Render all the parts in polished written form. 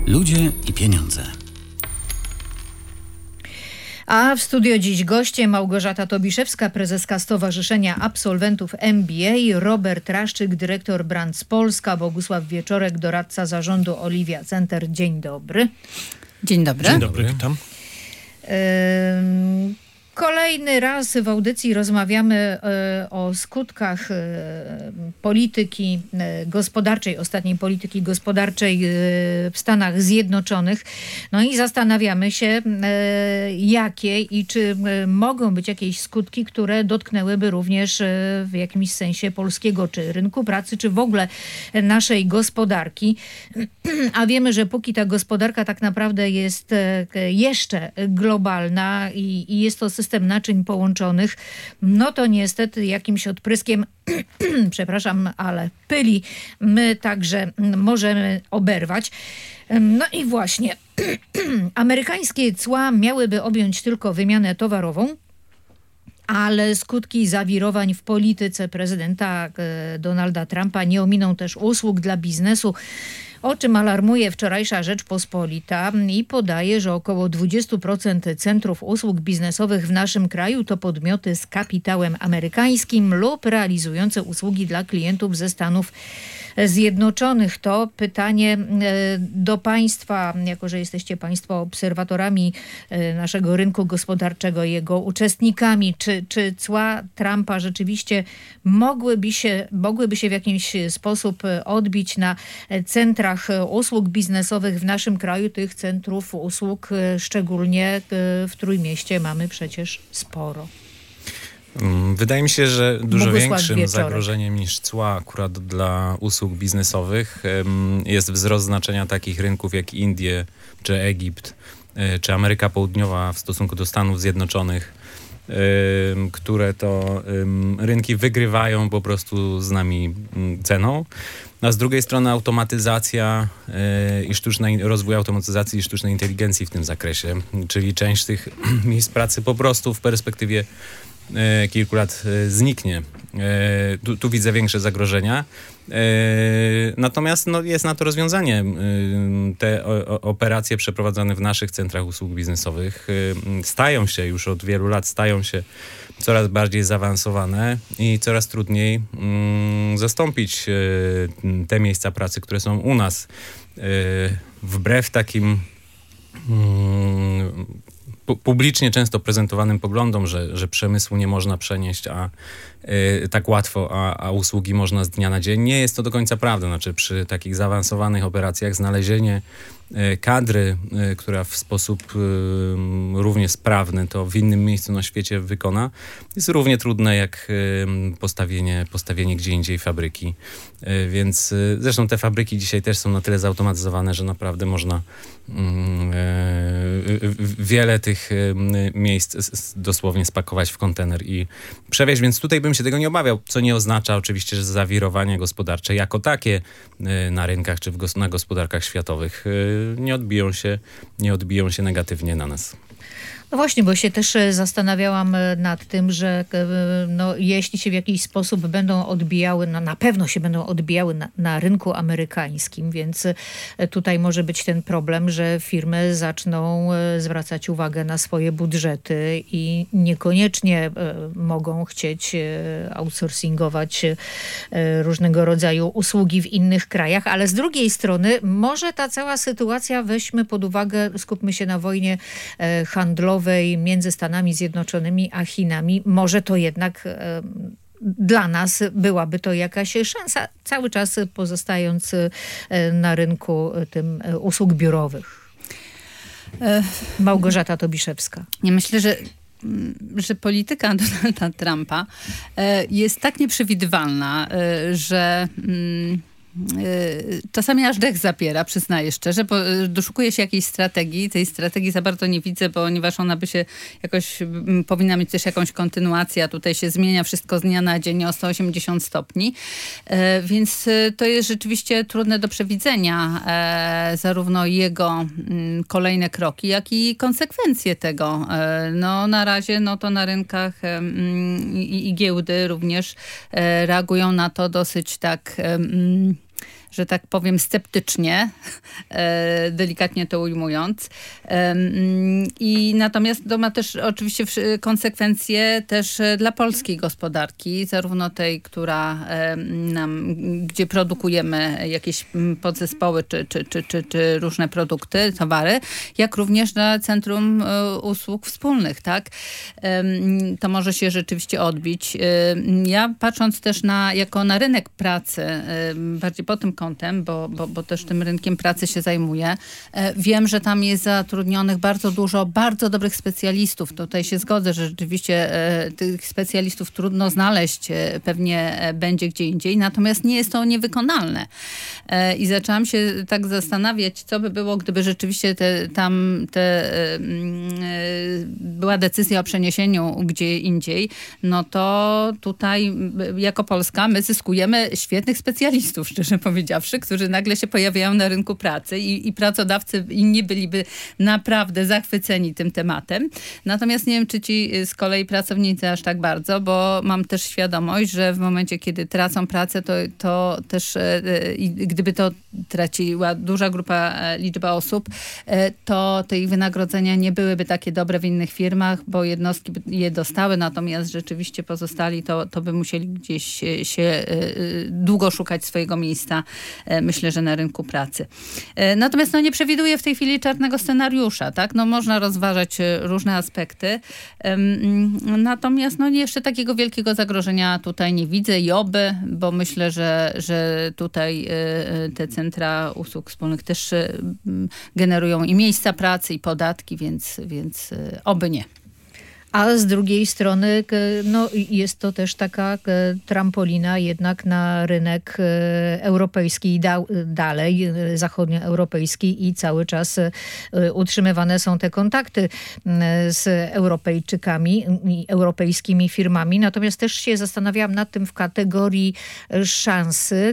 Ludzie i pieniądze. A w studio dziś goście Małgorzata Tobiszewska, prezeska Stowarzyszenia Absolwentów MBA, Robert Raszczyk, dyrektor Brands Polska, Bogusław Wieczorek, doradca zarządu Oliwia Center. Dzień dobry. Dzień dobry. Dzień dobry, witam. Kolejny raz w audycji rozmawiamy o skutkach polityki gospodarczej, ostatniej polityki gospodarczej w Stanach Zjednoczonych. No i zastanawiamy się, jakie i czy mogą być jakieś skutki, które dotknęłyby również w jakimś sensie polskiego, czy rynku pracy, czy w ogóle naszej gospodarki. A wiemy, że póki ta gospodarka tak naprawdę jest jeszcze globalna i jest to system naczyń połączonych, no to niestety jakimś odpryskiem, przepraszam, ale pyli my także możemy oberwać. No i właśnie, amerykańskie cła miałyby objąć tylko wymianę towarową, ale skutki zawirowań w polityce prezydenta Donalda Trumpa nie ominą też usług dla biznesu, o czym alarmuje wczorajsza Rzeczpospolita i podaje, że około 20% centrów usług biznesowych w naszym kraju to podmioty z kapitałem amerykańskim lub realizujące usługi dla klientów ze Stanów Zjednoczonych. To pytanie do Państwa, jako że jesteście Państwo obserwatorami naszego rynku gospodarczego, jego uczestnikami. Czy cła Trumpa rzeczywiście mogłyby się w jakiś sposób odbić na centrach usług biznesowych w naszym kraju? Tych centrów usług szczególnie w Trójmieście mamy przecież sporo. Wydaje mi się, że dużo Bogusław większym Wieczorek. zagrożeniem niż cła akurat dla usług biznesowych jest wzrost znaczenia takich rynków jak Indie, czy Egipt, czy Ameryka Południowa w stosunku do Stanów Zjednoczonych, które to rynki wygrywają po prostu z nami ceną. A z drugiej strony automatyzacja i rozwój automatyzacji i sztucznej inteligencji w tym zakresie, czyli część tych miejsc pracy po prostu w perspektywie kilku lat zniknie. Tu widzę większe zagrożenia. Natomiast jest na to rozwiązanie. Te operacje przeprowadzane w naszych centrach usług biznesowych stają się już od wielu lat coraz bardziej zaawansowane i coraz trudniej zastąpić te miejsca pracy, które są u nas. Wbrew takim publicznie często prezentowanym poglądom, że przemysłu nie można przenieść tak łatwo, a usługi można z dnia na dzień. Nie jest to do końca prawda. Znaczy przy takich zaawansowanych operacjach znalezienie kadry, która w sposób równie sprawny to w innym miejscu na świecie wykona, jest równie trudne jak postawienie gdzie indziej fabryki. Więc zresztą te fabryki dzisiaj też są na tyle zautomatyzowane, że naprawdę można wiele tych miejsc dosłownie spakować w kontener i przewieźć, więc tutaj bym się tego nie obawiał, co nie oznacza oczywiście, że zawirowania gospodarcze jako takie na rynkach czy na gospodarkach światowych nie odbiją się negatywnie na nas. No właśnie, bo się też zastanawiałam nad tym, że jeśli się w jakiś sposób będą odbijały, na pewno się będą odbijały na rynku amerykańskim, więc tutaj może być ten problem, że firmy zaczną zwracać uwagę na swoje budżety i niekoniecznie mogą chcieć outsourcingować różnego rodzaju usługi w innych krajach, ale z drugiej strony może ta cała sytuacja, weźmy pod uwagę, skupmy się na wojnie handlowej między Stanami Zjednoczonymi a Chinami, może to jednak dla nas byłaby to jakaś szansa, cały czas pozostając na rynku tym usług biurowych. Małgorzata Tobiszewska. Ja myślę, że polityka Donalda Trumpa jest tak nieprzewidywalna, że czasami aż dech zapiera, przyznaję szczerze, bo doszukuję się jakiejś strategii. Tej strategii za bardzo nie widzę, ponieważ ona by się jakoś, powinna mieć też jakąś kontynuację, a tutaj się zmienia wszystko z dnia na dzień o 180 stopni. Więc to jest rzeczywiście trudne do przewidzenia, zarówno jego kolejne kroki, jak i konsekwencje tego. No na razie to na rynkach i giełdy również reagują na to dosyć tak że tak powiem, sceptycznie, delikatnie to ujmując. I natomiast to ma też oczywiście konsekwencje też dla polskiej gospodarki, zarówno tej, gdzie produkujemy jakieś podzespoły czy różne produkty, towary, jak również dla Centrum Usług Wspólnych, tak? To może się rzeczywiście odbić. Ja patrząc też jako na rynek pracy, bardziej pod tym kątem, bo też tym rynkiem pracy się zajmuję, wiem, że tam jest zatrudnionych bardzo dużo bardzo dobrych specjalistów. Tutaj się zgodzę, że rzeczywiście tych specjalistów trudno znaleźć, pewnie będzie gdzie indziej, natomiast nie jest to niewykonalne. I zaczęłam się tak zastanawiać, co by było, gdyby rzeczywiście była decyzja o przeniesieniu gdzie indziej, no to tutaj jako Polska my zyskujemy świetnych specjalistów, szczerze powiedziawszy, którzy nagle się pojawiają na rynku pracy i pracodawcy inni byliby naprawdę zachwyceni tym tematem. Natomiast nie wiem, czy ci z kolei pracownicy aż tak bardzo, bo mam też świadomość, że w momencie, kiedy tracą pracę, to też gdyby to traciła duża liczba osób, to te ich wynagrodzenia nie byłyby takie dobre w innych firmach, bo jednostki by je dostały, natomiast rzeczywiście pozostali to by musieli gdzieś się długo szukać swojego miejsca, myślę, że na rynku pracy. Natomiast nie przewiduję w tej chwili czarnego scenariusza, tak? Można rozważać różne aspekty, natomiast jeszcze takiego wielkiego zagrożenia tutaj nie widzę i bo myślę, że tutaj te centra usług wspólnych też generują i miejsca pracy, i podatki, więc oby nie. A z drugiej strony jest to też taka trampolina jednak na rynek europejski dalej, zachodnioeuropejski i cały czas utrzymywane są te kontakty z Europejczykami i europejskimi firmami. Natomiast też się zastanawiałam nad tym w kategorii szansy,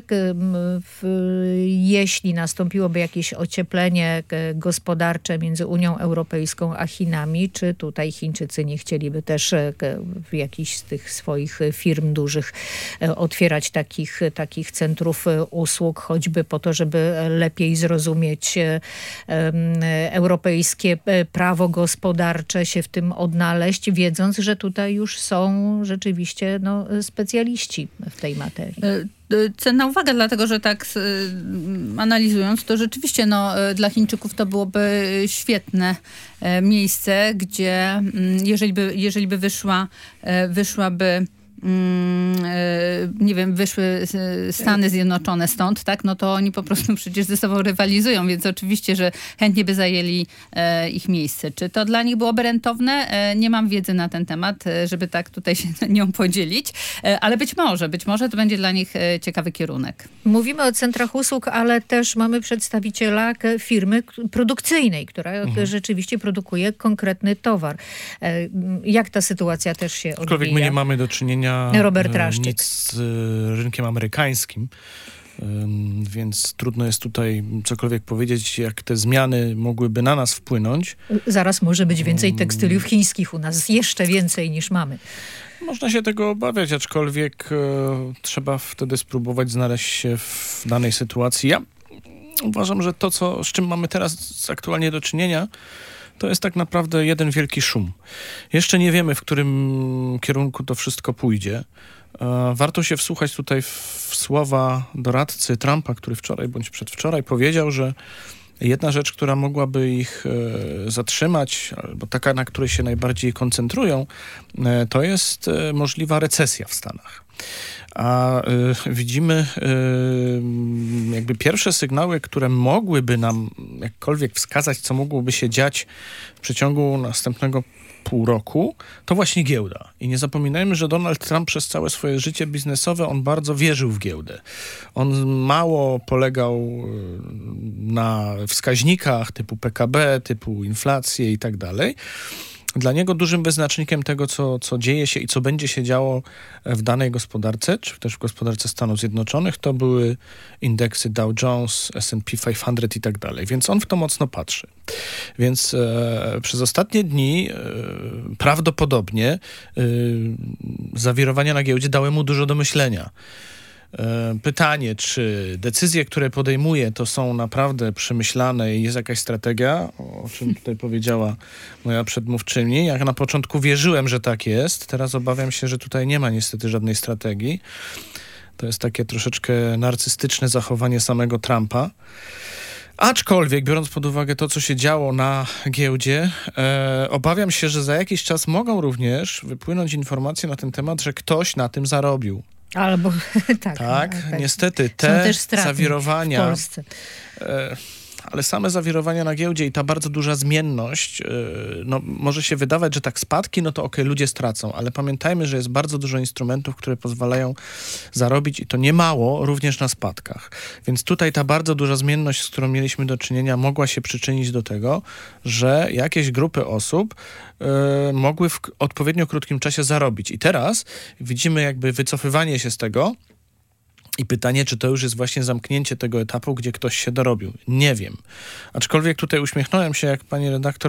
jeśli nastąpiłoby jakieś ocieplenie gospodarcze między Unią Europejską a Chinami, czy tutaj Chińczycy nie chcieliby też w jakichś z tych swoich firm dużych otwierać takich centrów usług, choćby po to, żeby lepiej zrozumieć europejskie prawo gospodarcze, się w tym odnaleźć, wiedząc, że tutaj już są rzeczywiście specjaliści w tej materii. Cenna uwaga, dlatego że tak analizując, to rzeczywiście dla Chińczyków to byłoby świetne miejsce, gdzie jeżeli by wyszłaby nie wiem, wyszły Stany Zjednoczone stąd, tak, to oni po prostu przecież ze sobą rywalizują, więc oczywiście, że chętnie by zajęli ich miejsce. Czy to dla nich byłoby rentowne? Nie mam wiedzy na ten temat, żeby tak tutaj się nią podzielić, ale być może to będzie dla nich ciekawy kierunek. Mówimy o centrach usług, ale też mamy przedstawiciela firmy produkcyjnej, która rzeczywiście produkuje konkretny towar. Jak ta sytuacja też się odwija? Aczkolwiek my nie mamy do czynienia nic z rynkiem amerykańskim, więc trudno jest tutaj cokolwiek powiedzieć, jak te zmiany mogłyby na nas wpłynąć. Zaraz może być więcej tekstyliów chińskich u nas, jeszcze więcej niż mamy. Można się tego obawiać, aczkolwiek trzeba wtedy spróbować znaleźć się w danej sytuacji. Ja uważam, że to, z czym mamy teraz aktualnie do czynienia, to jest tak naprawdę jeden wielki szum. Jeszcze nie wiemy, w którym kierunku to wszystko pójdzie. Warto się wsłuchać tutaj w słowa doradcy Trumpa, który wczoraj bądź przedwczoraj powiedział, że jedna rzecz, która mogłaby ich zatrzymać, albo taka, na której się najbardziej koncentrują, to jest możliwa recesja w Stanach. A widzimy jakby pierwsze sygnały, które mogłyby nam jakkolwiek wskazać, co mogłoby się dziać w przeciągu następnego pół roku, to właśnie giełda. I nie zapominajmy, że Donald Trump przez całe swoje życie biznesowe, on bardzo wierzył w giełdę. On mało polegał na wskaźnikach typu PKB, typu inflację i tak dalej. Dla niego dużym wyznacznikiem tego, co dzieje się i co będzie się działo w danej gospodarce, czy też w gospodarce Stanów Zjednoczonych, to były indeksy Dow Jones, S&P 500 i tak dalej. Więc on w to mocno patrzy. Więc przez ostatnie dni prawdopodobnie zawirowania na giełdzie dały mu dużo do myślenia. pytanie, czy decyzje, które podejmuje, to są naprawdę przemyślane i jest jakaś strategia, o czym tutaj powiedziała moja przedmówczyni. Jak na początku wierzyłem, że tak jest, teraz obawiam się, że tutaj nie ma niestety żadnej strategii. To jest takie troszeczkę narcystyczne zachowanie samego Trumpa. Aczkolwiek, biorąc pod uwagę to, co się działo na giełdzie, obawiam się, że za jakiś czas mogą również wypłynąć informacje na ten temat, że ktoś na tym zarobił. Albo tak, niestety te zawirowania w Polsce. Ale same zawirowania na giełdzie i ta bardzo duża zmienność, no może się wydawać, że tak spadki, no to okej, ludzie stracą, ale pamiętajmy, że jest bardzo dużo instrumentów, które pozwalają zarobić i to nie mało, również na spadkach. Więc tutaj ta bardzo duża zmienność, z którą mieliśmy do czynienia, mogła się przyczynić do tego, że jakieś grupy osób mogły w odpowiednio krótkim czasie zarobić. I teraz widzimy jakby wycofywanie się z tego. I pytanie, czy to już jest właśnie zamknięcie tego etapu, gdzie ktoś się dorobił. Nie wiem. Aczkolwiek tutaj uśmiechnąłem się, jak pani redaktor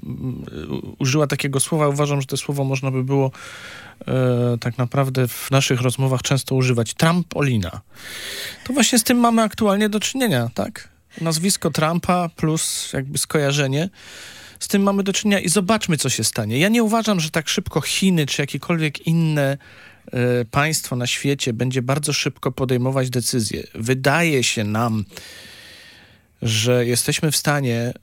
użyła takiego słowa. Uważam, że to słowo można by było tak naprawdę w naszych rozmowach często używać. Trampolina. To właśnie z tym mamy aktualnie do czynienia, tak? Nazwisko Trumpa plus jakby skojarzenie. Z tym mamy do czynienia i zobaczmy, co się stanie. Ja nie uważam, że tak szybko Chiny czy jakiekolwiek inne państwo na świecie będzie bardzo szybko podejmować decyzje. Wydaje się nam, że jesteśmy w stanie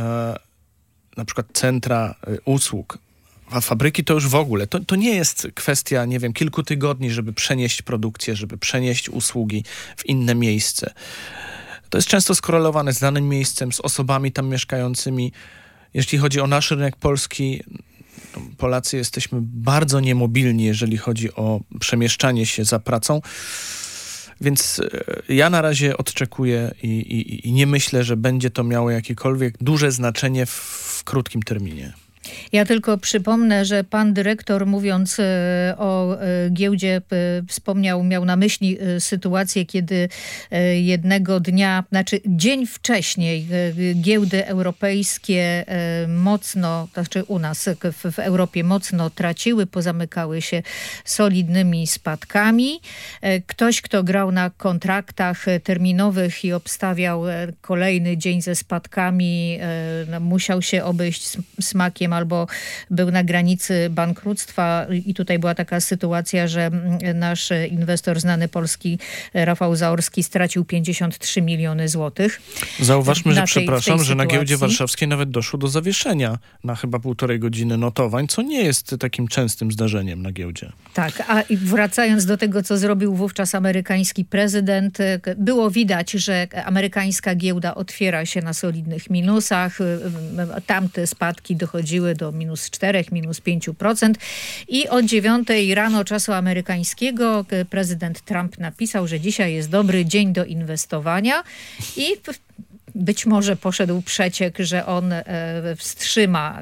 na przykład centra usług, a fabryki to już w ogóle. To nie jest kwestia, nie wiem, kilku tygodni, żeby przenieść produkcję, żeby przenieść usługi w inne miejsce. To jest często skorelowane z danym miejscem, z osobami tam mieszkającymi. Jeśli chodzi o nasz rynek polski, Polacy jesteśmy bardzo niemobilni, jeżeli chodzi o przemieszczanie się za pracą, więc ja na razie odczekuję i nie myślę, że będzie to miało jakiekolwiek duże znaczenie w krótkim terminie. Ja tylko przypomnę, że pan dyrektor, mówiąc o giełdzie, miał na myśli sytuację, kiedy jednego dnia, znaczy dzień wcześniej giełdy europejskie mocno, znaczy u nas w Europie mocno traciły, pozamykały się solidnymi spadkami. Ktoś, kto grał na kontraktach terminowych i obstawiał kolejny dzień ze spadkami, musiał się obejść smakiem albo był na granicy bankructwa i tutaj była taka sytuacja, że nasz inwestor znany polski Rafał Zaorski stracił 53 miliony złotych. Zauważmy, że przepraszam, że na giełdzie warszawskiej nawet doszło do zawieszenia na chyba 1,5 godziny notowań, co nie jest takim częstym zdarzeniem na giełdzie. Tak, a wracając do tego, co zrobił wówczas amerykański prezydent, było widać, że amerykańska giełda otwiera się na solidnych minusach. Tamte spadki dochodziły do -4, -5%. I o 9 rano czasu amerykańskiego prezydent Trump napisał, że dzisiaj jest dobry dzień do inwestowania i być może poszedł przeciek, że on wstrzyma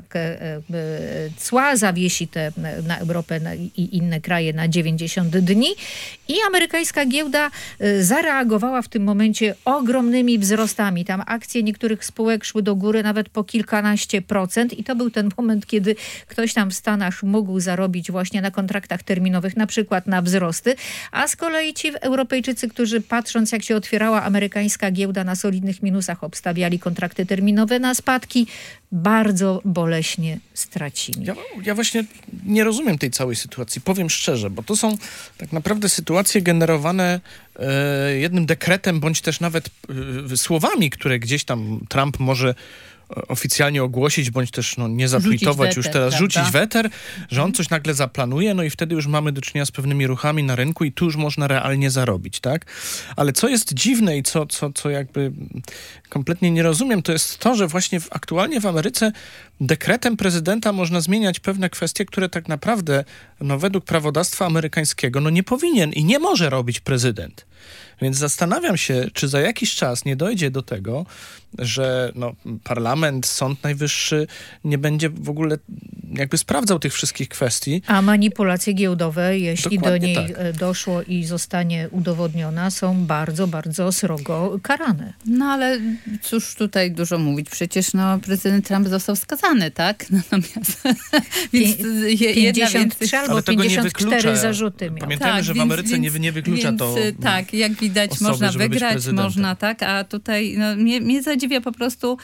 cła, zawiesi na Europę i inne kraje na 90 dni. I amerykańska giełda zareagowała w tym momencie ogromnymi wzrostami. Tam akcje niektórych spółek szły do góry nawet po kilkanaście procent i to był ten moment, kiedy ktoś tam w Stanach mógł zarobić właśnie na kontraktach terminowych, na przykład na wzrosty, a z kolei ci Europejczycy, którzy patrząc jak się otwierała amerykańska giełda na solidnych minusach, obstawiali kontrakty terminowe na spadki, bardzo boleśnie stracili. Ja właśnie nie rozumiem tej całej sytuacji, powiem szczerze, bo to są tak naprawdę sytuacje generowane jednym dekretem, bądź też nawet słowami, które gdzieś tam Trump może oficjalnie ogłosić, bądź też nie zatweetować już teraz, rzucić weter, że on coś nagle zaplanuje, no i wtedy już mamy do czynienia z pewnymi ruchami na rynku i tu już można realnie zarobić, tak? Ale co jest dziwne i co jakby kompletnie nie rozumiem, to jest to, że właśnie aktualnie w Ameryce dekretem prezydenta można zmieniać pewne kwestie, które tak naprawdę według prawodawstwa amerykańskiego nie powinien i nie może robić prezydent. Więc zastanawiam się, czy za jakiś czas nie dojdzie do tego, że parlament, Sąd Najwyższy nie będzie w ogóle jakby sprawdzał tych wszystkich kwestii. A manipulacje giełdowe, jeśli Dokładnie do niej tak. doszło i zostanie udowodniona, są bardzo, bardzo srogo karane. No ale cóż tutaj dużo mówić. Przecież prezydent Trump został skazany, tak? Natomiast więc 53 albo Ale tego nie 54 wyklucza. zarzuty miał. Pamiętajmy, Tak, że w więc- Ameryce nie wyklucza więc, to tak, jak widać, osoby, można żeby być wygrać, prezydentem. można, tak? A tutaj mnie zadziwia po prostu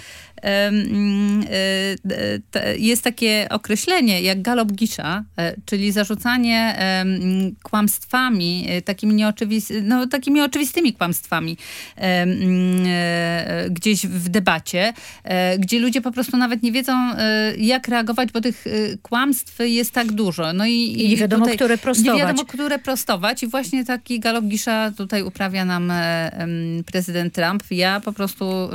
jest takie określenie jak galop-gisza, czyli zarzucanie kłamstwami, takimi oczywistymi kłamstwami gdzieś w debacie, gdzie ludzie po prostu nawet nie wiedzą, jak reagować, bo tych kłamstw jest tak dużo. No I nie wiadomo, tutaj które prostować. Nie wiadomo, które prostować. I właśnie taki galop-gisza tutaj uprawia nam prezydent Trump. Ja po prostu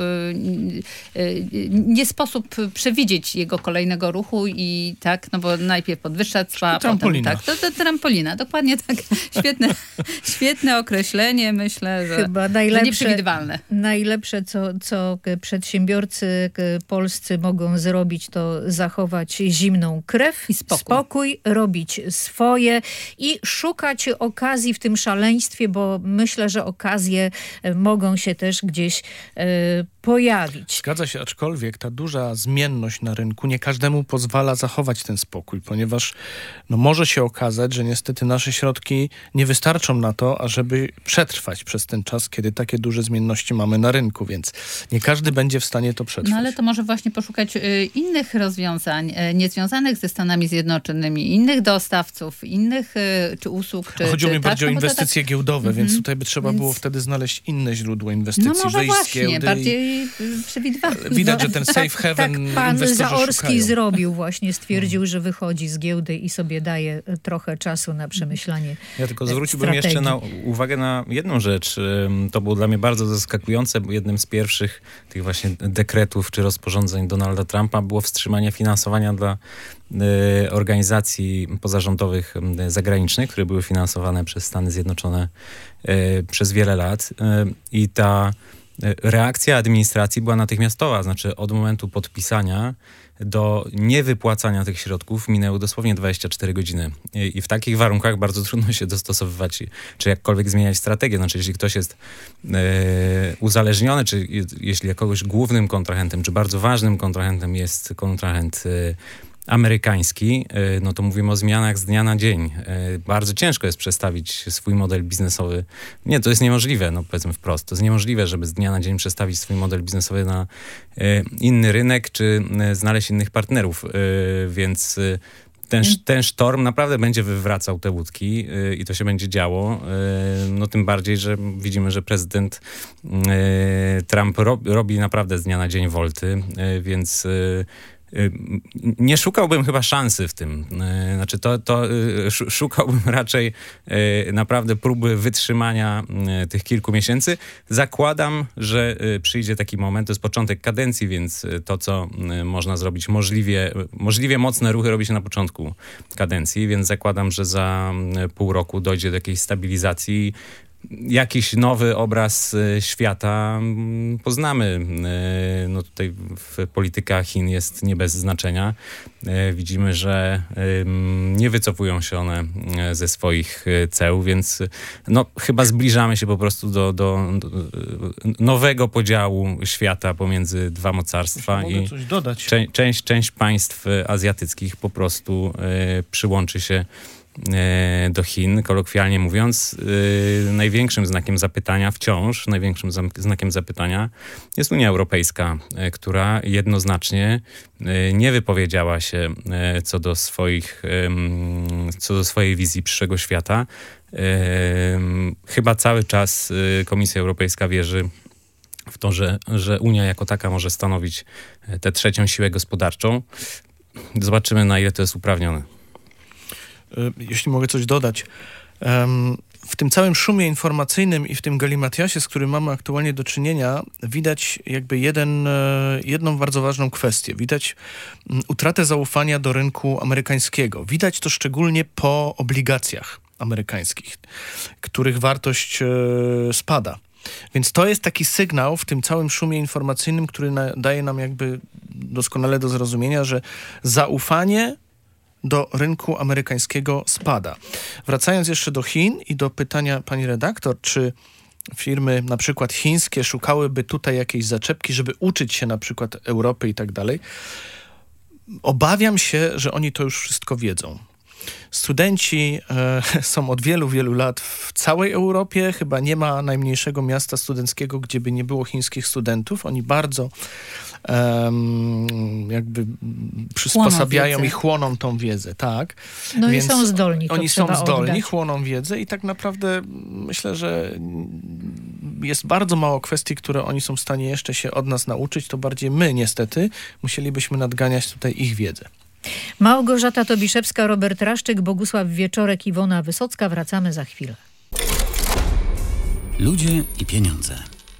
nie sposób przewidzieć jego kolejnego ruchu i tak, no bo najpierw podwyższa cła, potem trampolina. tak. To trampolina, dokładnie tak. Świetne określenie, myślę, że Chyba nieprzewidywalne. Najlepsze, co przedsiębiorcy polscy mogą zrobić, to zachować zimną krew I spokój. robić swoje i szukać okazji w tym szaleństwie, bo myślę, że okazje mogą się też gdzieś pojawić. Zgadza się, aczkolwiek ta duża zmienność na rynku nie każdemu pozwala zachować ten spokój, ponieważ może się okazać, że niestety nasze środki nie wystarczą na to, ażeby przetrwać przez ten czas, kiedy takie duże zmienności mamy na rynku, więc nie każdy będzie w stanie to przetrwać. No ale to może właśnie poszukać innych rozwiązań, niezwiązanych ze Stanami Zjednoczonymi, innych dostawców, innych czy usług, czy... Chodziło mi tak? bardziej o No bo to inwestycje giełdowe, więc tutaj by trzeba było wtedy znaleźć inne źródło inwestycji, No może wyjść z właśnie, giełdy. bardziej przewidywalne. Widać, że ten safe haven Tak pan inwestorzy Zaorski szukają. zrobił właśnie, stwierdził, że wychodzi z giełdy i sobie daje trochę czasu na przemyślanie Ja tylko zwróciłbym jeszcze uwagę na jedną rzecz. To było dla mnie bardzo zaskakujące, bo jednym z pierwszych tych właśnie dekretów czy rozporządzeń Donalda Trumpa było wstrzymanie finansowania dla organizacji pozarządowych zagranicznych, które były finansowane przez Stany Zjednoczone przez wiele lat. I ta reakcja administracji była natychmiastowa, znaczy od momentu podpisania do niewypłacania tych środków minęły dosłownie 24 godziny. I w takich warunkach bardzo trudno się dostosowywać, czy jakkolwiek zmieniać strategię. Znaczy, jeśli ktoś jest uzależniony, czy jeśli jakoś głównym kontrahentem, czy bardzo ważnym kontrahentem jest kontrahent amerykański, no to mówimy o zmianach z dnia na dzień. Bardzo ciężko jest przestawić swój model biznesowy. Nie, to jest niemożliwe, no powiedzmy wprost. To jest niemożliwe, żeby z dnia na dzień przestawić swój model biznesowy na inny rynek, czy znaleźć innych partnerów. Więc ten sztorm naprawdę będzie wywracał te łódki i to się będzie działo. No tym bardziej, że widzimy, że prezydent Trump robi naprawdę z dnia na dzień wolty, więc nie szukałbym chyba szansy w tym. Znaczy szukałbym raczej naprawdę próby wytrzymania tych kilku miesięcy. Zakładam, że przyjdzie taki moment, to jest początek kadencji, więc to, co można zrobić, możliwie mocne ruchy robi się na początku kadencji, więc zakładam, że za pół roku dojdzie do jakiejś stabilizacji. Jakiś nowy obraz świata poznamy. No tutaj polityka Chin jest nie bez znaczenia. Widzimy, że nie wycofują się one ze swoich ceł, więc no, chyba zbliżamy się po prostu do nowego podziału świata pomiędzy dwa mocarstwa. Mogę coś dodać. Część państw azjatyckich po prostu przyłączy się do Chin, kolokwialnie mówiąc. Największym znakiem zapytania jest Unia Europejska, która jednoznacznie nie wypowiedziała się co do swojej wizji przyszłego świata. Chyba cały czas Komisja Europejska wierzy w to, że Unia jako taka może stanowić tę trzecią siłę gospodarczą. Zobaczymy, na ile to jest uprawnione. Jeśli mogę coś dodać. W tym całym szumie informacyjnym i w tym galimatiasie, z którym mamy aktualnie do czynienia, widać jakby jedną bardzo ważną kwestię. Widać utratę zaufania do rynku amerykańskiego. Widać to szczególnie po obligacjach amerykańskich, których wartość spada. Więc to jest taki sygnał w tym całym szumie informacyjnym, który daje nam jakby doskonale do zrozumienia, że zaufanie do rynku amerykańskiego spada. Wracając jeszcze do Chin i do pytania pani redaktor, czy firmy na przykład chińskie szukałyby tutaj jakiejś zaczepki, żeby uczyć się na przykład Europy i tak dalej. Obawiam się, że oni to już wszystko wiedzą. Studenci są od wielu, wielu lat w całej Europie. Chyba nie ma najmniejszego miasta studenckiego, gdzie by nie było chińskich studentów. Oni bardzo jakby przysposabiają i chłoną tą wiedzę, tak. No więc i są zdolni. Oni są zdolni, chłoną wiedzę i tak naprawdę myślę, że jest bardzo mało kwestii, które oni są w stanie jeszcze się od nas nauczyć. To bardziej my niestety musielibyśmy nadganiać tutaj ich wiedzę. Małgorzata Tobiszewska, Robert Raszczyk, Bogusław Wieczorek, Iwona Wysocka. Wracamy za chwilę. Ludzie i pieniądze.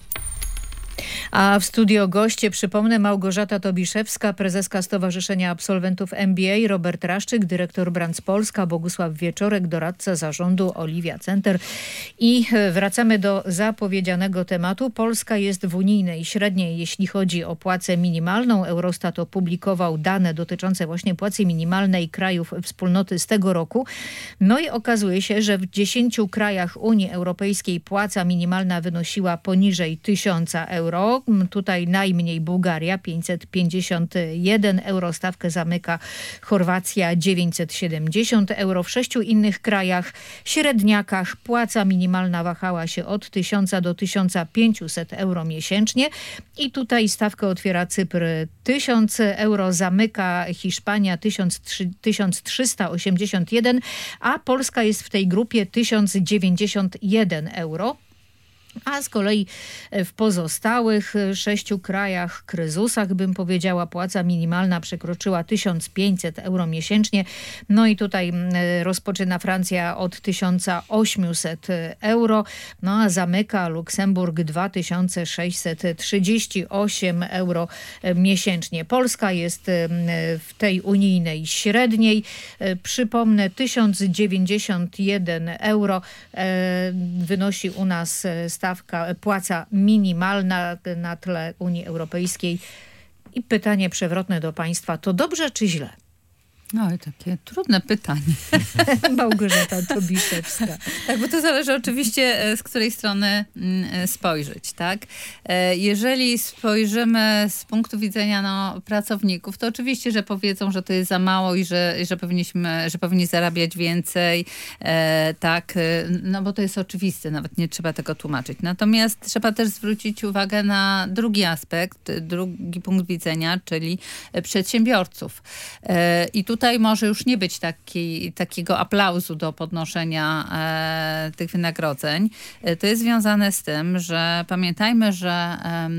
A w studio goście, przypomnę, Małgorzata Tobiszewska, prezeska Stowarzyszenia Absolwentów MBA, Robert Raszczyk, dyrektor Brands Polska, Bogusław Wieczorek, doradca zarządu Oliwia Center. I wracamy do zapowiedzianego tematu. Polska jest w unijnej średniej, jeśli chodzi o płacę minimalną. Eurostat opublikował dane dotyczące właśnie płacy minimalnej krajów wspólnoty z tego roku. No i okazuje się, że w 10 krajach Unii Europejskiej płaca minimalna wynosiła poniżej 1000 euro. Tutaj najmniej Bułgaria 551 euro, stawkę zamyka Chorwacja 970 euro. W 6 innych krajach średniakach płaca minimalna wahała się od 1000 do 1500 euro miesięcznie i tutaj stawkę otwiera Cypr 1000 euro, zamyka Hiszpania 1381, a Polska jest w tej grupie 1091 euro. A z kolei w pozostałych 6 krajach, kryzysach bym powiedziała, płaca minimalna przekroczyła 1500 euro miesięcznie. No i tutaj rozpoczyna Francja od 1800 euro, no a zamyka Luksemburg 2638 euro miesięcznie. Polska jest w tej unijnej średniej. Przypomnę, 1091 euro wynosi u nas płaca minimalna na tle Unii Europejskiej. I pytanie przewrotne do państwa, to dobrze czy źle? No i takie trudne pytanie. Małgorzata Tobiszewska. Tak, bo to zależy oczywiście z której strony spojrzeć, tak? Jeżeli spojrzymy z punktu widzenia pracowników, to oczywiście, że powiedzą, że to jest za mało i że powinni zarabiać więcej, tak, no bo to jest oczywiste, nawet nie trzeba tego tłumaczyć. Natomiast trzeba też zwrócić uwagę na drugi aspekt, drugi punkt widzenia, czyli przedsiębiorców. I tutaj może już nie być takiego aplauzu do podnoszenia tych wynagrodzeń. To jest związane z tym, że pamiętajmy, że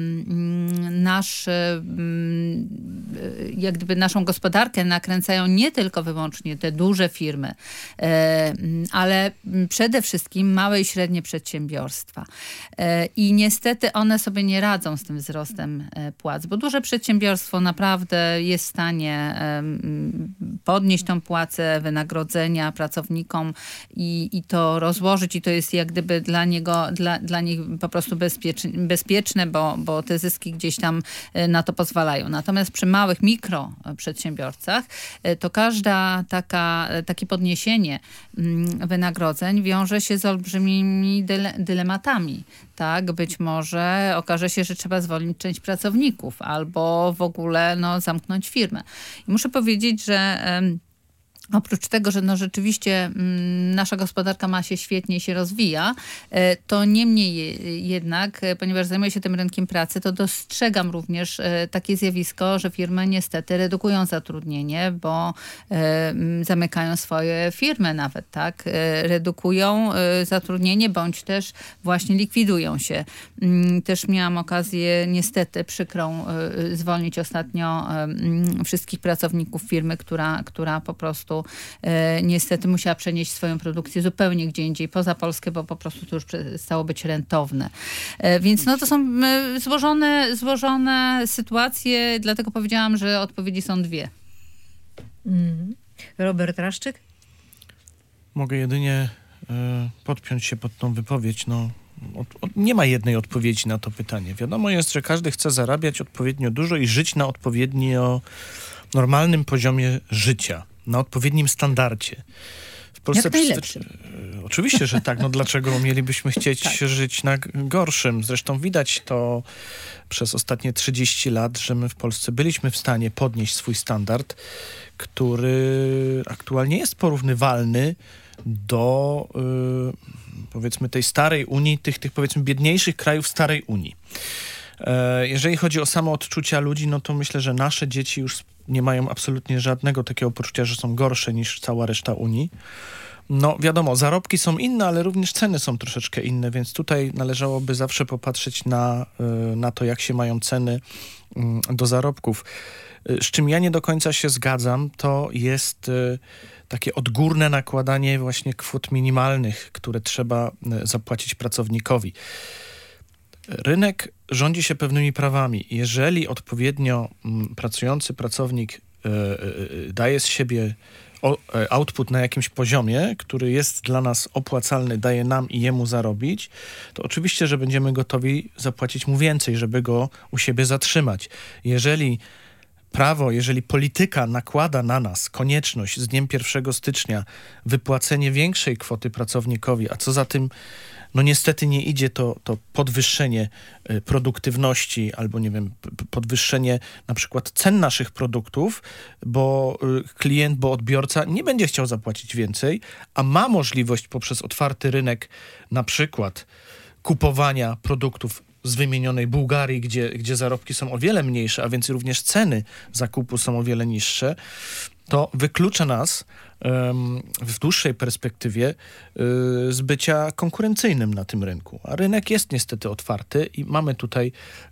jak gdyby naszą gospodarkę nakręcają nie tylko wyłącznie te duże firmy, ale przede wszystkim małe i średnie przedsiębiorstwa. I niestety one sobie nie radzą z tym wzrostem płac, bo duże przedsiębiorstwo naprawdę jest w stanie podnieść tą płacę, wynagrodzenia pracownikom i to rozłożyć i to jest jak gdyby dla nich po prostu bezpieczne, bo te zyski gdzieś tam na to pozwalają. Natomiast przy małych mikroprzedsiębiorcach to takie podniesienie wynagrodzeń wiąże się z olbrzymimi dylematami. Tak, być może okaże się, że trzeba zwolnić część pracowników albo w ogóle zamknąć firmę. I muszę powiedzieć, że oprócz tego, że rzeczywiście nasza gospodarka ma się świetnie, się rozwija, to niemniej jednak, ponieważ zajmuję się tym rynkiem pracy, to dostrzegam również takie zjawisko, że firmy niestety redukują zatrudnienie, bo zamykają swoje firmy nawet, tak? Redukują zatrudnienie, bądź też właśnie likwidują się. Też miałam okazję niestety przykrą zwolnić ostatnio wszystkich pracowników firmy, która po prostu niestety musiała przenieść swoją produkcję zupełnie gdzie indziej, poza Polskę, bo po prostu to już przestało być rentowne. Więc to są złożone sytuacje, dlatego powiedziałam, że odpowiedzi są dwie. Robert Raszczyk? Mogę jedynie podpiąć się pod tą wypowiedź. Nie ma jednej odpowiedzi na to pytanie. Wiadomo jest, że każdy chce zarabiać odpowiednio dużo i żyć na odpowiednio normalnym poziomie życia. na odpowiednim standardzie. W Polsce Jak najlepszym. Oczywiście, że tak. No dlaczego mielibyśmy chcieć żyć na gorszym? Zresztą widać to przez ostatnie 30 lat, że my w Polsce byliśmy w stanie podnieść swój standard, który aktualnie jest porównywalny do powiedzmy tej starej Unii, tych powiedzmy biedniejszych krajów starej Unii. Jeżeli chodzi o samoodczucia ludzi, no to myślę, że nasze dzieci już nie mają absolutnie żadnego takiego poczucia, że są gorsze niż cała reszta Unii. No wiadomo, zarobki są inne, ale również ceny są troszeczkę inne, więc tutaj należałoby zawsze popatrzeć na to, jak się mają ceny do zarobków. Z czym ja nie do końca się zgadzam, to jest takie odgórne nakładanie właśnie kwot minimalnych, które trzeba zapłacić pracownikowi. Rynek rządzi się pewnymi prawami. Jeżeli odpowiednio pracujący pracownik daje z siebie output na jakimś poziomie, który jest dla nas opłacalny, daje nam i jemu zarobić, to oczywiście, że będziemy gotowi zapłacić mu więcej, żeby go u siebie zatrzymać. Jeżeli polityka nakłada na nas konieczność z dniem 1 stycznia wypłacenie większej kwoty pracownikowi, a co za tym no niestety nie idzie to podwyższenie produktywności albo, nie wiem, podwyższenie na przykład cen naszych produktów, bo klient, bo odbiorca nie będzie chciał zapłacić więcej, a ma możliwość poprzez otwarty rynek na przykład kupowania produktów z wymienionej Bułgarii, gdzie zarobki są o wiele mniejsze, a więc również ceny zakupu są o wiele niższe, to wyklucza nas w dłuższej perspektywie z bycia konkurencyjnym na tym rynku. A rynek jest niestety otwarty i mamy tutaj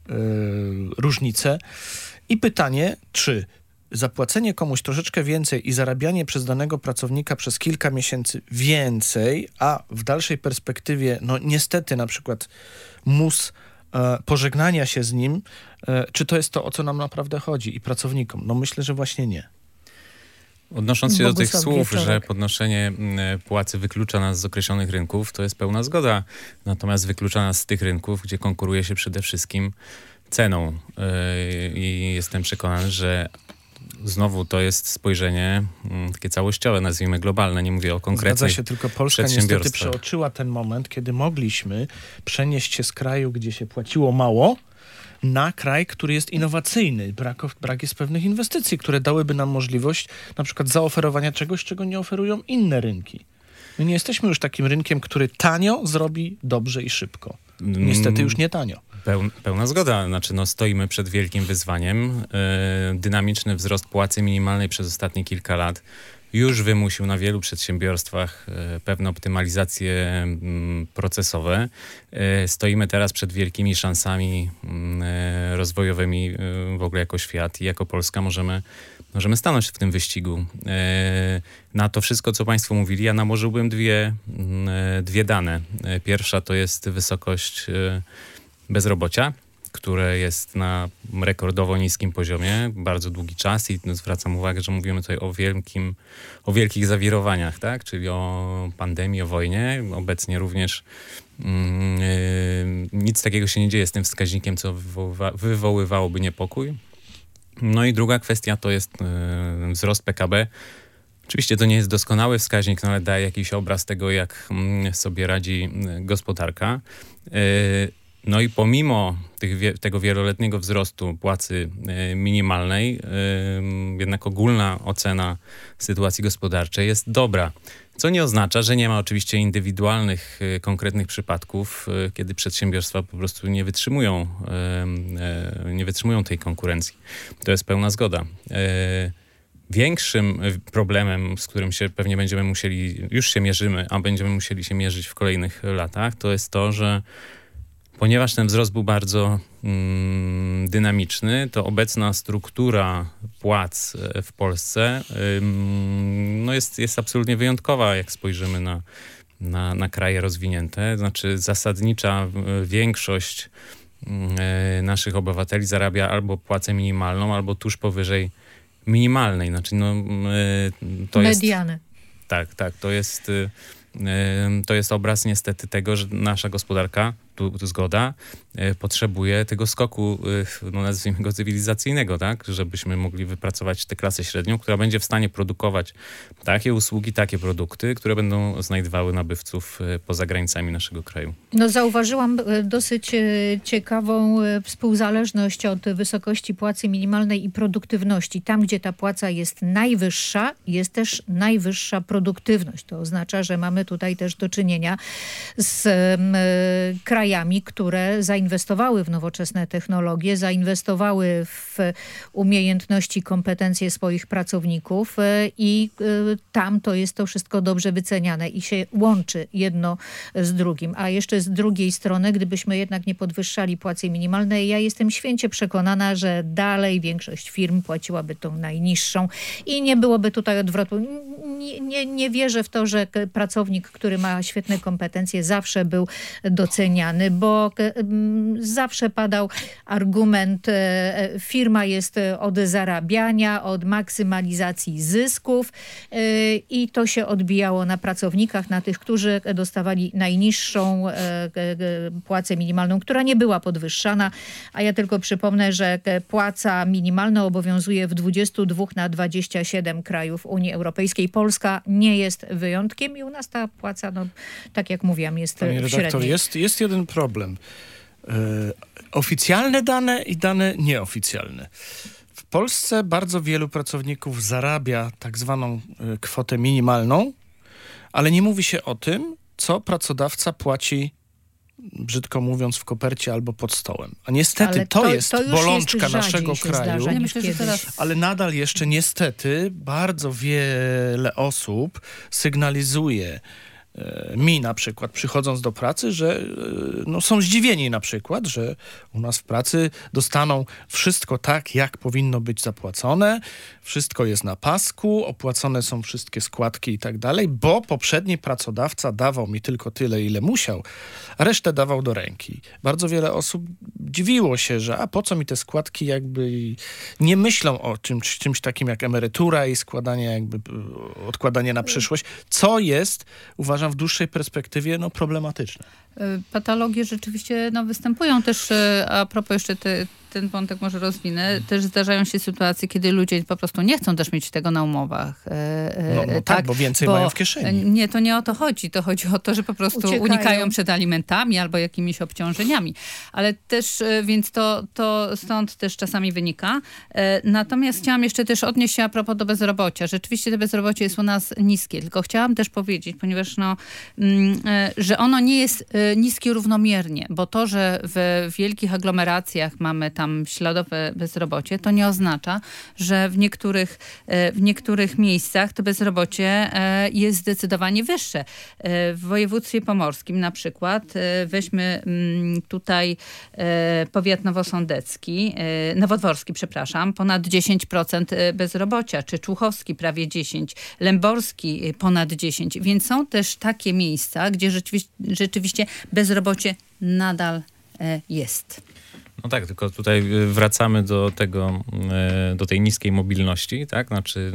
różnice. I pytanie, czy zapłacenie komuś troszeczkę więcej i zarabianie przez danego pracownika przez kilka miesięcy więcej, a w dalszej perspektywie, no niestety na przykład mus pożegnania się z nim, czy to jest to, o co nam naprawdę chodzi i pracownikom? No myślę, że właśnie nie. Odnosząc się do tych słów, Wieczorek. że podnoszenie płacy wyklucza nas z określonych rynków, to jest pełna zgoda. Natomiast wyklucza nas z tych rynków, gdzie konkuruje się przede wszystkim ceną. I jestem przekonany, że znowu to jest spojrzenie takie całościowe, nazwijmy globalne, nie mówię o konkretnych Zgadza się, tylko Polska niestety przeoczyła ten moment, kiedy mogliśmy przenieść się z kraju, gdzie się płaciło mało, na kraj, który jest innowacyjny. Brak jest pewnych inwestycji, które dałyby nam możliwość na przykład zaoferowania czegoś, czego nie oferują inne rynki. My nie jesteśmy już takim rynkiem, który tanio zrobi dobrze i szybko. Niestety już nie tanio. Pełna zgoda. Znaczy, stoimy przed wielkim wyzwaniem. Dynamiczny wzrost płacy minimalnej przez ostatnie kilka lat już wymusił na wielu przedsiębiorstwach pewne optymalizacje procesowe. Stoimy teraz przed wielkimi szansami rozwojowymi w ogóle jako świat i jako Polska możemy stanąć w tym wyścigu. Na to wszystko, co państwo mówili, ja nałożyłbym dwie dane. Pierwsza to jest wysokość bezrobocia, które jest na rekordowo niskim poziomie bardzo długi czas i zwracam uwagę, że mówimy tutaj o wielkich zawirowaniach, tak? Czyli o pandemii, o wojnie. Obecnie również nic takiego się nie dzieje z tym wskaźnikiem, co wywoływałoby niepokój. No i druga kwestia to jest wzrost PKB. Oczywiście to nie jest doskonały wskaźnik, no ale daje jakiś obraz tego, jak sobie radzi gospodarka. No i pomimo tego wieloletniego wzrostu płacy minimalnej, jednak ogólna ocena sytuacji gospodarczej jest dobra. Co nie oznacza, że nie ma oczywiście indywidualnych, konkretnych przypadków, kiedy przedsiębiorstwa po prostu nie wytrzymują tej konkurencji. To jest pełna zgoda. Większym problemem, z którym się pewnie już się mierzymy, a będziemy musieli się mierzyć w kolejnych latach, to jest to, że ponieważ ten wzrost był bardzo dynamiczny, to obecna struktura płac w Polsce jest absolutnie wyjątkowa, jak spojrzymy na kraje rozwinięte. Znaczy zasadnicza większość naszych obywateli zarabia albo płacę minimalną, albo tuż powyżej minimalnej. Znaczy to mediany. jest... Tak, to jest obraz niestety tego, że nasza gospodarka tu zgoda, potrzebuje tego skoku, nazwijmy go cywilizacyjnego, tak? Żebyśmy mogli wypracować tę klasę średnią, która będzie w stanie produkować takie usługi, takie produkty, które będą znajdowały nabywców poza granicami naszego kraju. No, zauważyłam dosyć ciekawą współzależność od wysokości płacy minimalnej i produktywności. Tam, gdzie ta płaca jest najwyższa, jest też najwyższa produktywność. To oznacza, że mamy tutaj też do czynienia z krajami, które zainwestowały w nowoczesne technologie, zainwestowały w umiejętności, kompetencje swoich pracowników i tam to jest to wszystko dobrze wyceniane i się łączy jedno z drugim. A jeszcze z drugiej strony, gdybyśmy jednak nie podwyższali płacy minimalnej, ja jestem święcie przekonana, że dalej większość firm płaciłaby tą najniższą i nie byłoby tutaj odwrotu. Nie wierzę w to, że pracownik, który ma świetne kompetencje, zawsze był doceniany, bo zawsze padał argument, firma jest od zarabiania, od maksymalizacji zysków i to się odbijało na pracownikach, na tych, którzy dostawali najniższą płacę minimalną, która nie była podwyższana, a ja tylko przypomnę, że płaca minimalna obowiązuje w 22 na 27 krajów Unii Europejskiej. Polska nie jest wyjątkiem i u nas ta płaca, no, tak jak mówiłam, jest redaktor, jest jeden problem. Oficjalne dane i dane nieoficjalne. W Polsce bardzo wielu pracowników zarabia tak zwaną kwotę minimalną, ale nie mówi się o tym, co pracodawca płaci, brzydko mówiąc, w kopercie albo pod stołem. A niestety to jest bolączka naszego kraju, Ja myślę, że teraz... ale nadal jeszcze niestety bardzo wiele osób sygnalizuje mi na przykład, przychodząc do pracy, że są zdziwieni na przykład, że u nas w pracy dostaną wszystko tak, jak powinno być zapłacone, wszystko jest na pasku, opłacone są wszystkie składki i tak dalej, bo poprzedni pracodawca dawał mi tylko tyle, ile musiał, a resztę dawał do ręki. Bardzo wiele osób dziwiło się, że a po co mi te składki, jakby nie myślą o czymś takim jak emerytura i odkładanie na przyszłość, co jest, uważam, w dłuższej perspektywie problematyczne. Patologie rzeczywiście występują też, a propos jeszcze ten wątek może rozwinę, też zdarzają się sytuacje, kiedy ludzie po prostu nie chcą też mieć tego na umowach. Tak, bo więcej mają w kieszeni. Nie, to nie o to chodzi. To chodzi o to, że po prostu unikają przed alimentami albo jakimiś obciążeniami. Ale też, więc to stąd też czasami wynika. Natomiast chciałam jeszcze też odnieść się a propos do bezrobocia. Rzeczywiście to bezrobocie jest u nas niskie, tylko chciałam też powiedzieć, ponieważ że ono nie jest niskie równomiernie, bo to, że w wielkich aglomeracjach mamy tam śladowe bezrobocie, to nie oznacza, że w niektórych miejscach to bezrobocie jest zdecydowanie wyższe. W województwie pomorskim na przykład, weźmy tutaj powiat nowodworski, ponad 10% bezrobocia, czy człuchowski prawie 10%, lęborski ponad 10%, więc są też takie miejsca, gdzie rzeczywiście bezrobocie nadal jest. No tak, tylko tutaj wracamy do tej niskiej mobilności, tak? Znaczy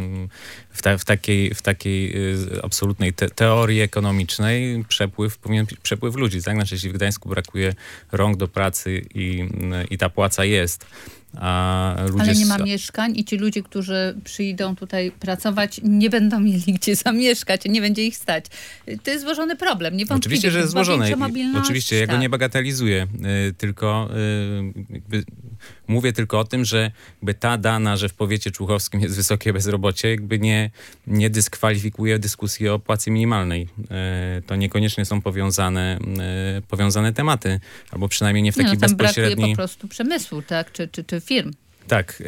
w takiej absolutnej teorii ekonomicznej przepływ ludzi, tak? Znaczy jeśli w Gdańsku brakuje rąk do pracy i ta płaca jest, ale nie ma mieszkań i ci ludzie, którzy przyjdą tutaj pracować, nie będą mieli gdzie zamieszkać, nie będzie ich stać. To jest złożony problem, niewątpliwie. Oczywiście, że jest złożony. Oczywiście, ja go tak. nie bagatelizuję, tylko mówię tylko o tym, że ta dana, że w powiecie człuchowskim jest wysokie bezrobocie, nie dyskwalifikuje dyskusji o płacy minimalnej. To niekoniecznie są powiązane tematy, albo przynajmniej nie w taki bezpośredni... Brakuje po prostu przemysłu, tak? Czy firm. Tak.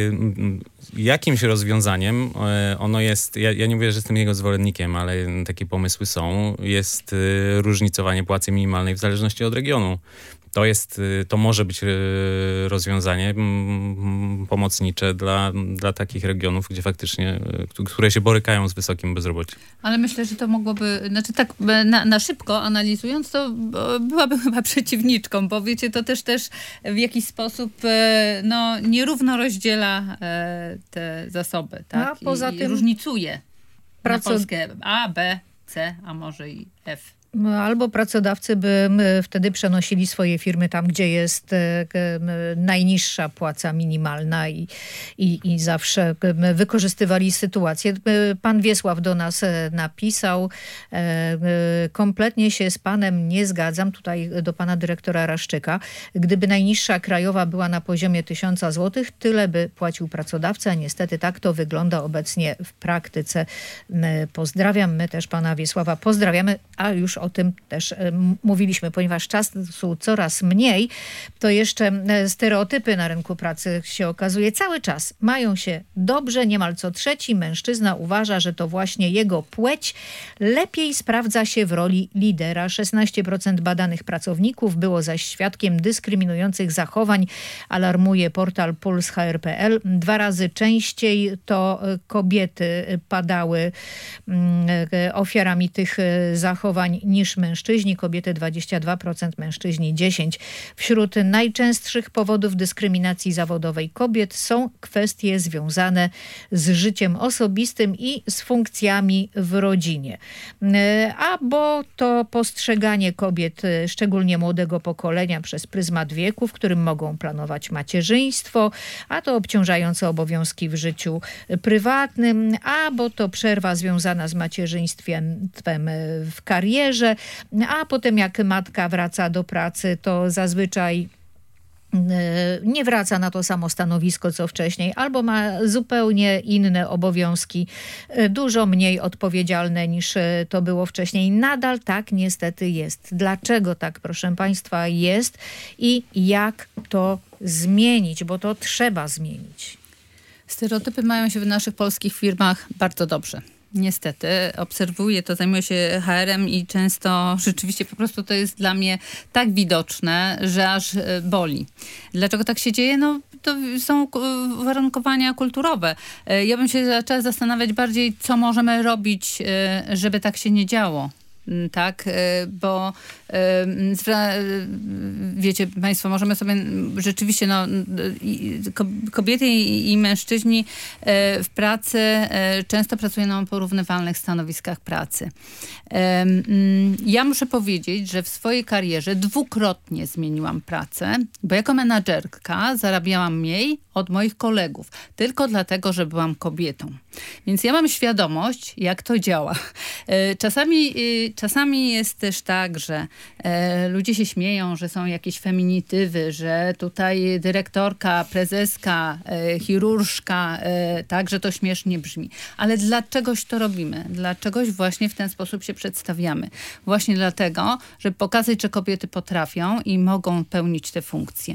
Jakimś rozwiązaniem, ono jest, ja nie mówię, że jestem jego zwolennikiem, ale takie pomysły są, jest różnicowanie płacy minimalnej w zależności od regionu. To może być rozwiązanie pomocnicze dla takich regionów, gdzie faktycznie, które się borykają z wysokim bezrobociem. Ale myślę, że to mogłoby, znaczy tak na szybko analizując, to byłabym chyba przeciwniczką, bo wiecie, to też w jakiś sposób nierówno rozdziela te zasoby, tak? A poza tym różnicuje na Polskę A, B, C, a może i F. Albo pracodawcy by wtedy przenosili swoje firmy tam, gdzie jest najniższa płaca minimalna i zawsze wykorzystywali sytuację. Pan Wiesław do nas napisał, kompletnie się z panem nie zgadzam, tutaj do pana dyrektora Raszczyka. Gdyby najniższa krajowa była na poziomie 1000 zł, tyle by płacił pracodawca. Niestety tak to wygląda obecnie w praktyce. Pozdrawiam, my też pana Wiesława pozdrawiamy, a już o tym też mówiliśmy, ponieważ czasu coraz mniej, to jeszcze stereotypy na rynku pracy się okazuje cały czas mają się dobrze. Niemal co trzeci mężczyzna uważa, że to właśnie jego płeć lepiej sprawdza się w roli lidera. 16% badanych pracowników było zaś świadkiem dyskryminujących zachowań, alarmuje portal PulseHR.pl. 2 razy częściej to kobiety padały ofiarami tych zachowań niż mężczyźni. Kobiety 22%, mężczyźni 10%. Wśród najczęstszych powodów dyskryminacji zawodowej kobiet są kwestie związane z życiem osobistym i z funkcjami w rodzinie. Bo to postrzeganie kobiet, szczególnie młodego pokolenia, przez pryzmat wieku, w którym mogą planować macierzyństwo, a to obciążające obowiązki w życiu prywatnym, bo to przerwa związana z macierzyństwem w karierze, a potem jak matka wraca do pracy, to zazwyczaj nie wraca na to samo stanowisko co wcześniej, albo ma zupełnie inne obowiązki, dużo mniej odpowiedzialne niż to było wcześniej. Nadal tak niestety jest. Dlaczego tak, proszę państwa, jest i jak to zmienić, bo to trzeba zmienić. Stereotypy mają się w naszych polskich firmach bardzo dobrze. Niestety, obserwuję to, zajmuję się HR-em i często rzeczywiście po prostu to jest dla mnie tak widoczne, że aż boli. Dlaczego tak się dzieje? No to są uwarunkowania kulturowe. Ja bym się zaczęła zastanawiać bardziej, co możemy robić, żeby tak się nie działo. Tak, bo wiecie państwo, możemy sobie rzeczywiście, kobiety i mężczyźni w pracy często pracują na porównywalnych stanowiskach pracy. Ja muszę powiedzieć, że w swojej karierze dwukrotnie zmieniłam pracę, bo jako menadżerka zarabiałam mniej od moich kolegów, tylko dlatego, że byłam kobietą. Więc ja mam świadomość, jak to działa. Czasami jest też tak, że ludzie się śmieją, że są jakieś feminitywy, że tutaj dyrektorka, prezeska, chirurżka, tak, że to śmiesznie brzmi. Ale dlaczegoś to robimy? Dlaczegoś właśnie w ten sposób się przedstawiamy? Właśnie dlatego, żeby pokazać, że kobiety potrafią i mogą pełnić te funkcje.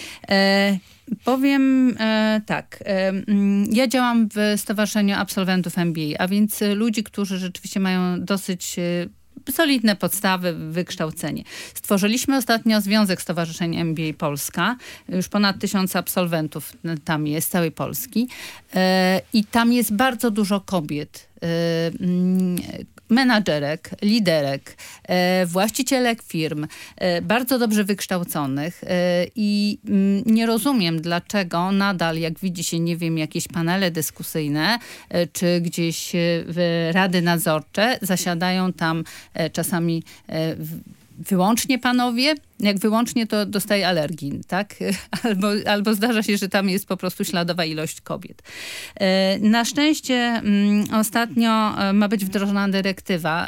Powiem tak, ja działam w Stowarzyszeniu Absolwentów MBA, a więc ludzi, którzy rzeczywiście mają dosyć solidne podstawy, wykształcenie. Stworzyliśmy ostatnio Związek Stowarzyszeń MBA Polska. Już ponad 1000 absolwentów tam jest, z całej Polski. I tam jest bardzo dużo kobiet. Menadżerek, liderek, właścicielek firm, bardzo dobrze wykształconych i nie rozumiem, dlaczego nadal, jak widzi się, nie wiem, jakieś panele dyskusyjne, czy gdzieś rady nadzorcze, zasiadają tam czasami wyłącznie panowie. Jak wyłącznie, to dostaje alergii, tak? Albo zdarza się, że tam jest po prostu śladowa ilość kobiet. Na szczęście ostatnio ma być wdrożona dyrektywa,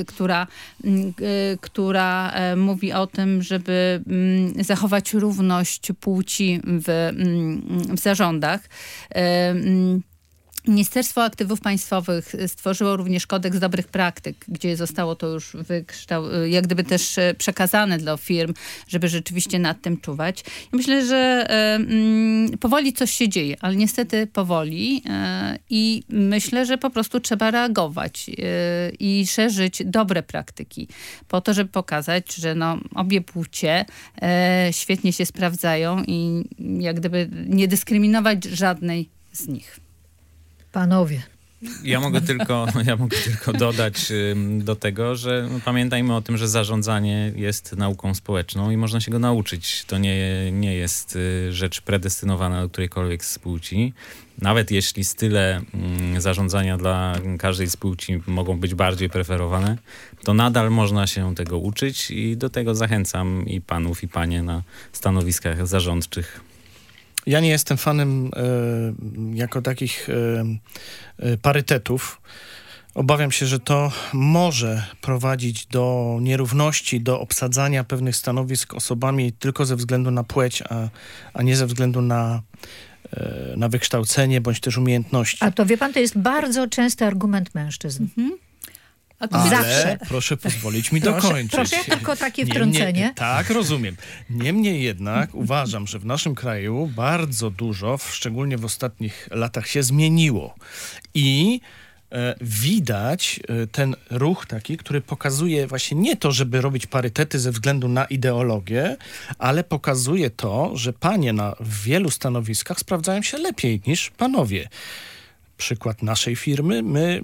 która mówi o tym, żeby zachować równość płci w zarządach. Ministerstwo Aktywów Państwowych stworzyło również kodeks dobrych praktyk, gdzie zostało to już jak gdyby też przekazane dla firm, żeby rzeczywiście nad tym czuwać. Ja myślę, że powoli coś się dzieje, ale niestety powoli i myślę, że po prostu trzeba reagować i szerzyć dobre praktyki po to, żeby pokazać, że obie płcie świetnie się sprawdzają i jak gdyby nie dyskryminować żadnej z nich. Panowie, Ja mogę tylko dodać do tego, że pamiętajmy o tym, że zarządzanie jest nauką społeczną i można się go nauczyć. To nie jest rzecz predestynowana do którejkolwiek z płci. Nawet jeśli style zarządzania dla każdej z płci mogą być bardziej preferowane, to nadal można się tego uczyć i do tego zachęcam i panów, i panie na stanowiskach zarządczych. Ja nie jestem fanem jako takich parytetów. Obawiam się, że to może prowadzić do nierówności, do obsadzania pewnych stanowisk osobami tylko ze względu na płeć, a nie ze względu na wykształcenie bądź też umiejętności. A to wie pan, to jest bardzo częsty argument mężczyzn. Ale zawsze. proszę pozwolić mi dokończyć. Proszę, ja tylko takie wtrącenie. Tak, rozumiem. Niemniej jednak uważam, że w naszym kraju bardzo dużo, szczególnie w ostatnich latach, się zmieniło. I widać ten ruch taki, który pokazuje właśnie nie to, żeby robić parytety ze względu na ideologię, ale pokazuje to, że panie na wielu stanowiskach sprawdzają się lepiej niż panowie. Przykład naszej firmy. My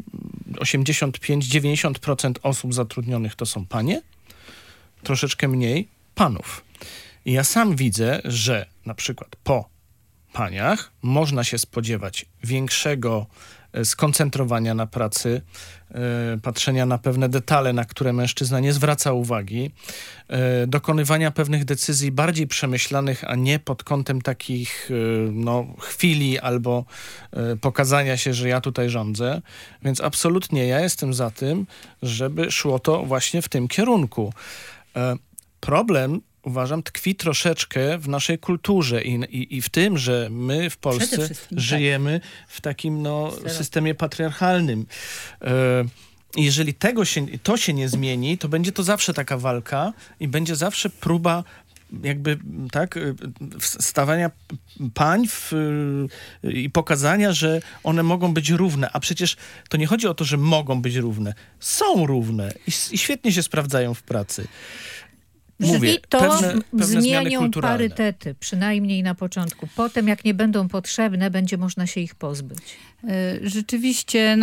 85-90% osób zatrudnionych to są panie, troszeczkę mniej panów. I ja sam widzę, że na przykład po paniach można się spodziewać większego skoncentrowania na pracy, patrzenia na pewne detale, na które mężczyzna nie zwraca uwagi, dokonywania pewnych decyzji bardziej przemyślanych, a nie pod kątem takich chwili albo pokazania się, że ja tutaj rządzę. Więc absolutnie ja jestem za tym, żeby szło to właśnie w tym kierunku. Problem, uważam, tkwi troszeczkę w naszej kulturze i w tym, że my w Polsce żyjemy w takim systemie patriarchalnym. Jeżeli to się nie zmieni, to będzie to zawsze taka walka i będzie zawsze próba jakby stawiania pań i pokazania, że one mogą być równe. A przecież to nie chodzi o to, że mogą być równe. Są równe i świetnie się sprawdzają w pracy. Mówię, to pewne zmienią parytety, przynajmniej na początku. Potem, jak nie będą potrzebne, będzie można się ich pozbyć. Rzeczywiście,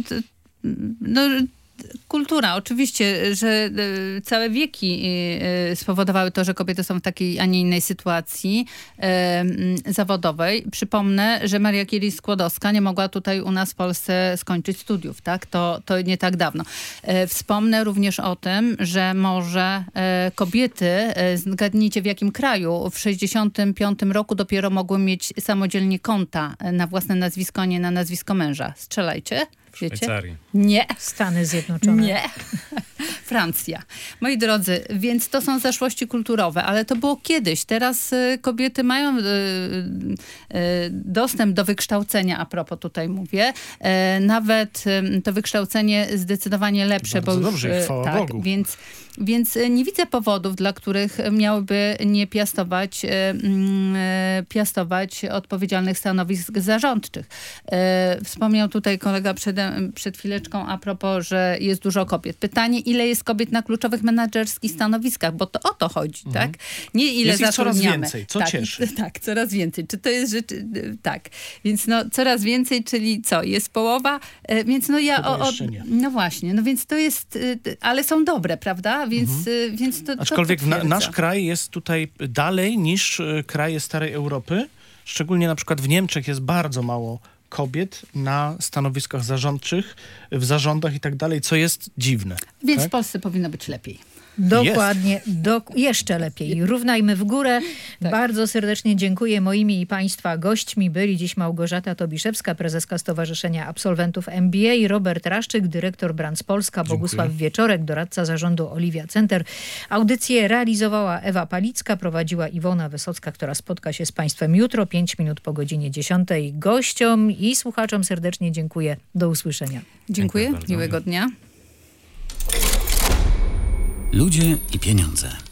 kultura. Oczywiście, że całe wieki spowodowały to, że kobiety są w takiej, a nie innej sytuacji zawodowej. Przypomnę, że Maria Curie-Skłodowska nie mogła tutaj u nas w Polsce skończyć studiów, tak? To nie tak dawno. Wspomnę również o tym, że może kobiety, zgadnijcie w jakim kraju, w 65 roku dopiero mogły mieć samodzielnie konta na własne nazwisko, a nie na nazwisko męża. Strzelajcie. Wiecie? Szwajcarii. Nie. Stany Zjednoczone. Nie. Francja. Moi drodzy, więc to są zaszłości kulturowe, ale to było kiedyś. Teraz kobiety mają dostęp do wykształcenia, a propos tutaj mówię. Nawet to wykształcenie zdecydowanie lepsze. Bardzo bo już, dobrze, chwała Bogu. Więc nie widzę powodów, dla których miałyby nie piastować odpowiedzialnych stanowisk zarządczych. Wspomniał tutaj kolega przed chwileczką a propos, że jest dużo kobiet. Pytanie, ile jest kobiet na kluczowych menedżerskich stanowiskach, bo to o to chodzi, tak? Nie ile jest zatrudniamy. Coraz więcej, co cieszy. Tak, coraz więcej. Czy to jest rzeczy... Tak. Więc coraz więcej, czyli co? Jest połowa? Więc jeszcze nie. No właśnie, więc to jest... Ale są dobre, prawda? Więc to aczkolwiek nasz kraj jest tutaj dalej niż kraje starej Europy. Szczególnie na przykład w Niemczech jest bardzo mało kobiet na stanowiskach zarządczych, w zarządach i tak dalej, co jest dziwne. Więc tak? w Polsce powinno być lepiej. Dokładnie, jeszcze lepiej. Równajmy w górę. Tak. Bardzo serdecznie dziękuję. Moimi i państwa gośćmi byli dziś Małgorzata Tobiszewska, prezeska Stowarzyszenia Absolwentów MBA, Robert Raszczyk, dyrektor Brands Polska, Bogusław Wieczorek, doradca zarządu Oliwia Center. Audycję realizowała Ewa Palicka, prowadziła Iwona Wysocka, która spotka się z państwem jutro, 5 minut po godzinie 10. Gościom i słuchaczom serdecznie dziękuję. Do usłyszenia. Dziękuję. Miłego dnia. Ludzie i pieniądze.